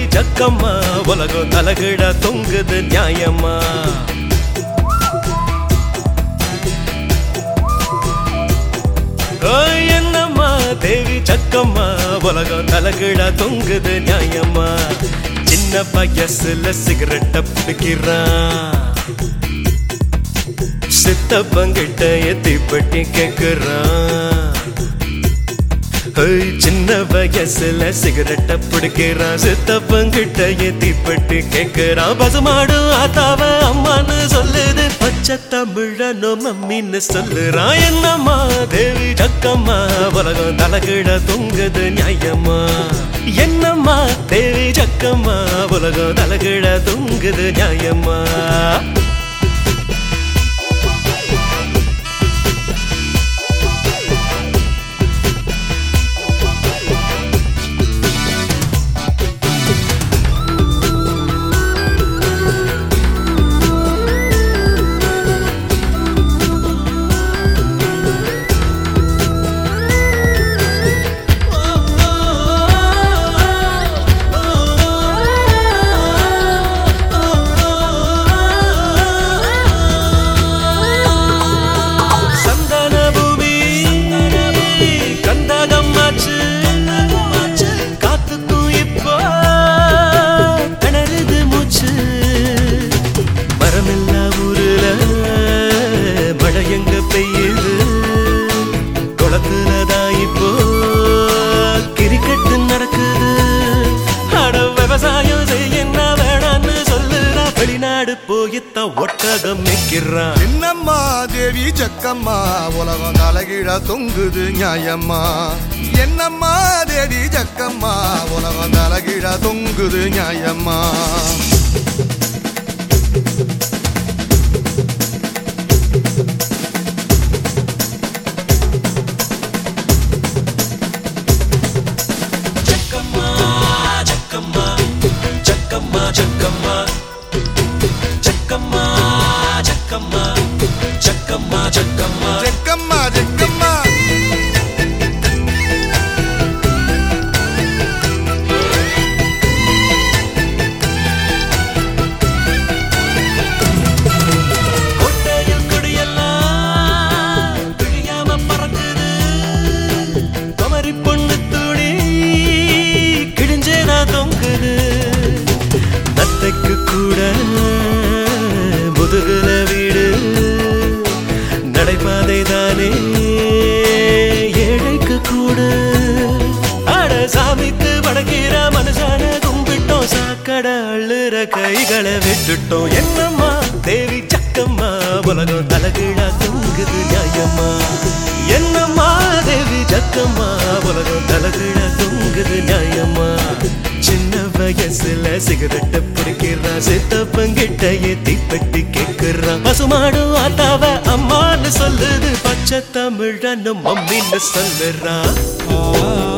ஜக்கம்மா உலகம் தலகிட தொங்குது நியாயம்மா என்னம்மா தேவி ஜக்கம்மா உலகம் தலகிட தொங்குது நியாயம்மா சின்ன வயசுல சிகரெட்ட பிடிக்கிறான் சித்தப்பங்கிட்ட தீப்பெட்டி கேக்குறான் சின்ன வயசுல சிகரெட்ட பிடிக்கிறான் சித்தப்பங்கிட்ட தீப்பெட்டி கேக்குறான் பசுமாடு ஆத்தாவ அம்மான்னு சொல்லுது பச்சை தமிழனோ மம்மின்னு சொல்லுறான் என்னம்மா தேவி ஜக்கம்மா உலகம் தலகிட தொங்குது நியாயம்மா என்னம்மா தேவி ஜக்கம்மா உலகம் தலகிட தொங்குது நியாயம்மா என்னம்மா தேவி ஜக்கம்மா உலகம் தலகிட தொங்குது நியாயம்மா என்னம்மா தேவி ஜக்கம்மா உலகம் தலகிட தொங்குது நியாயம்மா கூட முதுகுல வீடு நடைபாதை தானே ஏழைக்கு கூட அட சாமிக்கு வடகிற மனுஷான கும்பிட்டோம் சாக்கட அள்ளுற கைகளை விட்டுட்டோம் என்னம்மா தேவி ஜக்கம்மா உலகம் தலகிட தொங்குது நியாயம்மா என்னம்மா தேவி ஜக்கம்மா உலகம் தலகிட தொங்குது நியாயம்மா சின்ன வயசுல சிகரெட்ட பிடிக்கிறான் சித்தப்பங்கிட்ட தீப்பெட்டி கேக்குறான் பசுமாடு ஆத்தாவ அம்மான்னு சொல்லுது பச்சை தமிழனும் மம்மின்னு சொல்லுறான்